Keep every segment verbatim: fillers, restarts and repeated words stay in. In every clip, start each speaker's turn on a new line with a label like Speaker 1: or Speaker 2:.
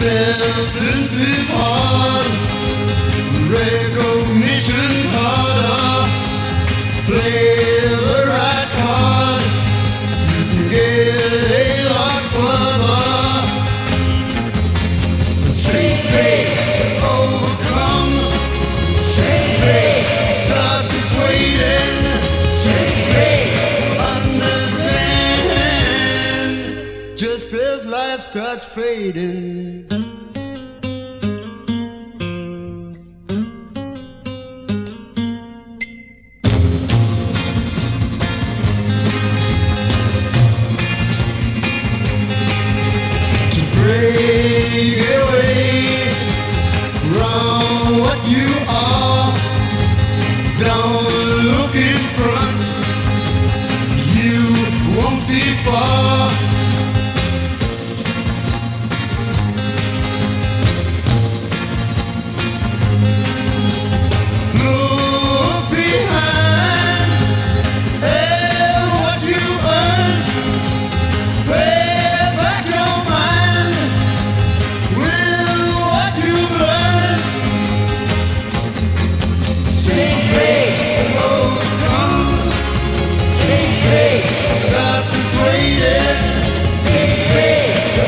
Speaker 1: Acceptance is hard, recognition's harder. Play the right card, you can get a lot further. Shake, bake, overcome. Shake, bake, start persuading. Shake, bake, understand. Just as life starts fading. Break away from what you are. Don't look in front, you won't see far. Look behind at what you earned. Pay back your mind with what you've learned. Shake, bake, overcome. Shake, bake, start persuading. Shake, bake,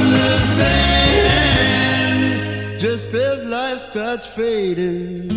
Speaker 1: understand. Just as life starts fading.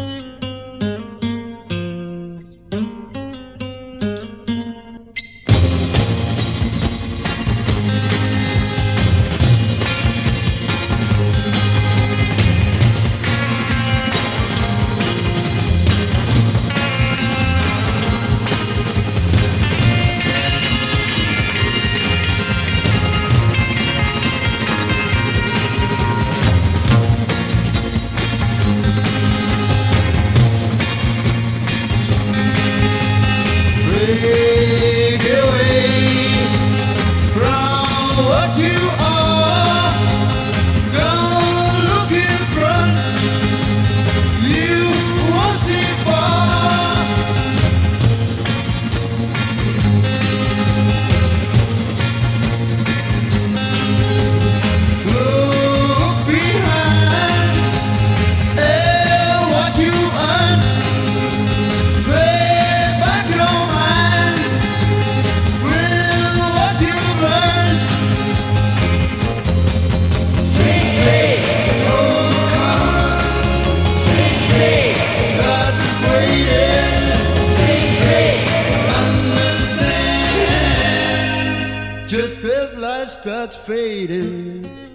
Speaker 1: Break away from what you are. Don't look in front, you won't see far. Look behind at what you earned. Pay back your mind with what you've learned. Shake, bake, overcome. Shake, bake, start persuading. Shake, bake, understand. Just as life starts fading.